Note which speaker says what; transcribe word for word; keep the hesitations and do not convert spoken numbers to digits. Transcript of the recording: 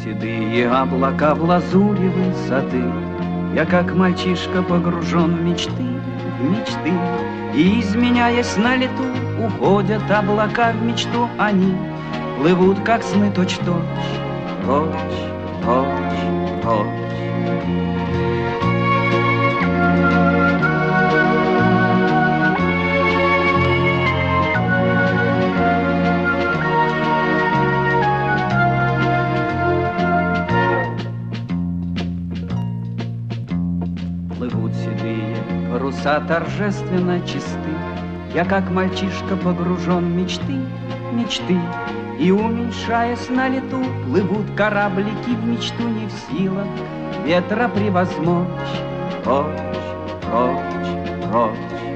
Speaker 1: седые облака в лазуре высоты. Я, как мальчишка, погружен в мечты, в мечты. И, изменяясь на лету, уходят облака в мечту. Они плывут, как сны, точь-точь, прочь, прочь, прочь. Плывут седые паруса торжественно чисты. Я, как мальчишка, погружен в мечты, мечты. И, уменьшаясь на лету, плывут кораблики в мечту, не в силах ветра превозмочь. Прочь, прочь, прочь.